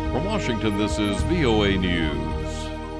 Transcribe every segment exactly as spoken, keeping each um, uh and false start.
From Washington, this is V O A News.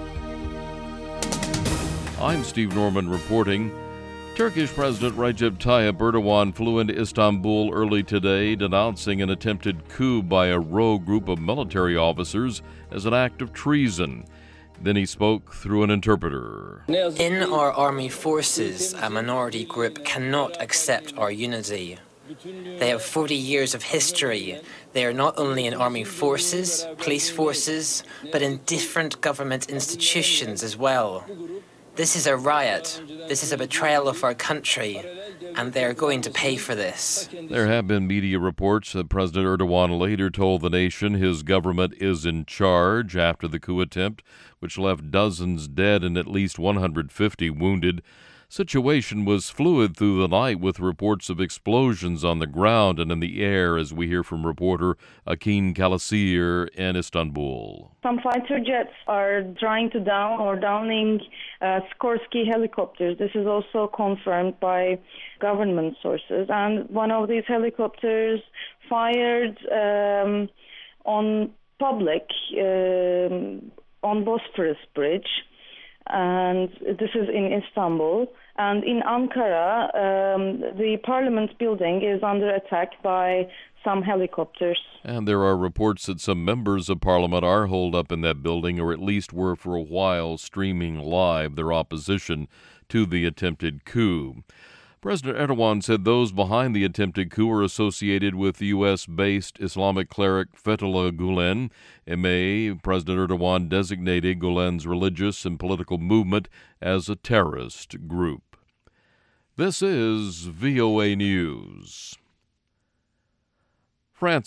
I'm Steve Norman reporting. Turkish President Recep Tayyip Erdogan flew into Istanbul early today, denouncing an attempted coup by a rogue group of military officers as an act of treason. Then he spoke through an interpreter. In our army forces, a minority group cannot accept our unity. They have forty years of history. They are not only in army forces, police forces, but in different government institutions as well. This is a riot. This is a betrayal of our country, and they are going to pay for this. There have been media reports that President Erdogan later told the nation his government is in charge after the coup attempt, which left dozens dead and at least one hundred fifty wounded. Situation was fluid through the night with reports of explosions on the ground and in the air, as we hear from reporter Akin Kalasir in Istanbul. Some fighter jets are trying to down or downing uh, Skorsky helicopters. This is also confirmed by government sources. And one of these helicopters fired um, on public um, on Bosphorus Bridge. And this is in Istanbul. And in Ankara, um, the parliament building is under attack by some helicopters. And there are reports that some members of parliament are holed up in that building, or at least were for a while, streaming live their opposition to the attempted coup. President Erdogan said those behind the attempted coup are associated with U S-based Islamic cleric Fethullah Gulen. In May, President Erdogan designated Gulen's religious and political movement as a terrorist group. This is V O A News. France